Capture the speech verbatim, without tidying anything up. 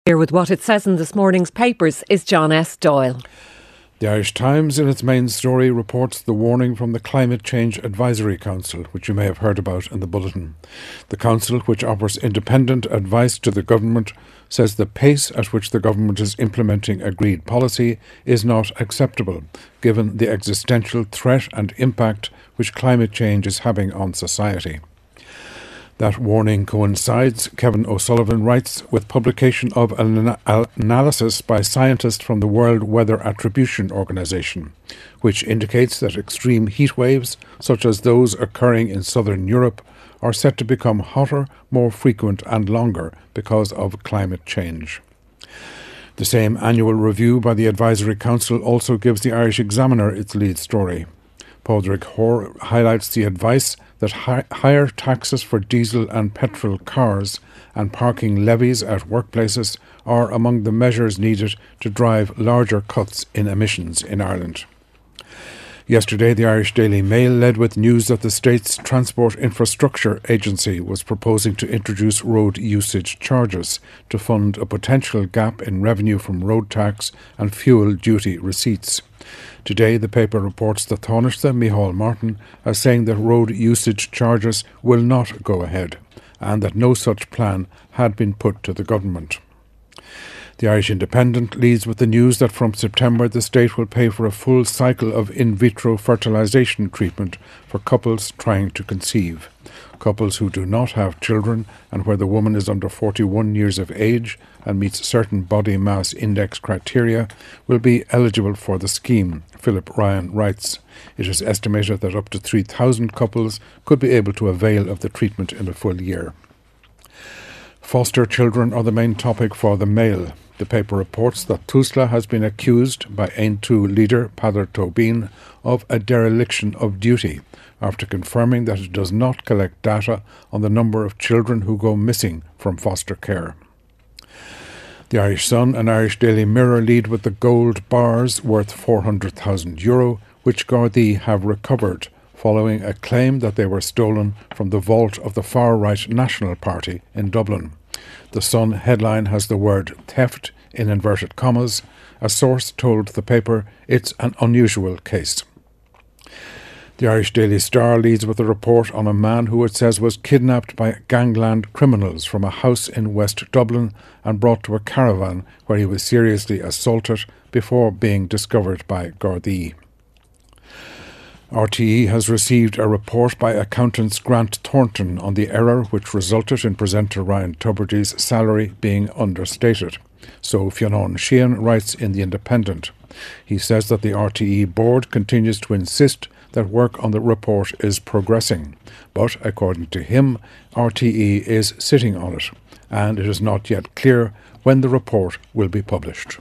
Here with what it says in this morning's papers is John S. Doyle. The Irish Times, in its main story, reports the warning from the Climate Change Advisory Council, which you may have heard about in the bulletin. The council, which offers independent advice to the government, says the pace at which the government is implementing agreed policy is not acceptable, given the existential threat and impact which climate change is having on society. That warning coincides, Kevin O'Sullivan writes, with publication of an analysis by scientists from the World Weather Attribution Organization, which indicates that extreme heat waves, such as those occurring in southern Europe, are set to become hotter, more frequent and longer because of climate change. The same annual review by the Advisory Council also gives the Irish Examiner its lead story. Padraig Hoare highlights the advice that hi- higher taxes for diesel and petrol cars and parking levies at workplaces are among the measures needed to drive larger cuts in emissions in Ireland. Yesterday, the Irish Daily Mail led with news that the state's Transport Infrastructure Agency was proposing to introduce road usage charges to fund a potential gap in revenue from road tax and fuel duty receipts. Today, the paper reports the Taoiseach, Micheál Martin, as saying that road usage charges will not go ahead and that no such plan had been put to the government. The Irish Independent leads with the news that from September the state will pay for a full cycle of in vitro fertilisation treatment for couples trying to conceive. Couples who do not have children and where the woman is under forty-one years of age and meets certain body mass index criteria will be eligible for the scheme, Philip Ryan writes. It is estimated that up to three thousand couples could be able to avail of the treatment in a full year. Foster children are the main topic for the Mail. The paper reports that Tusla has been accused by Aon two leader Peadar Tóibín of a dereliction of duty after confirming that it does not collect data on the number of children who go missing from foster care. The Irish Sun and Irish Daily Mirror lead with the gold bars worth four hundred thousand euro, which Gardaí have recovered, following a claim that they were stolen from the vault of the far-right National Party in Dublin. The Sun headline has the word theft in inverted commas. A source told the paper it's an unusual case. The Irish Daily Star leads with a report on a man who it says was kidnapped by gangland criminals from a house in West Dublin and brought to a caravan where he was seriously assaulted before being discovered by Gardaí. R T E has received a report by accountants Grant Thornton on the error which resulted in presenter Ryan Tubridy's salary being understated. So Fionn Sheehan writes in The Independent. He says that the R T E board continues to insist that work on the report is progressing, but according to him, R T E is sitting on it, and it is not yet clear when the report will be published.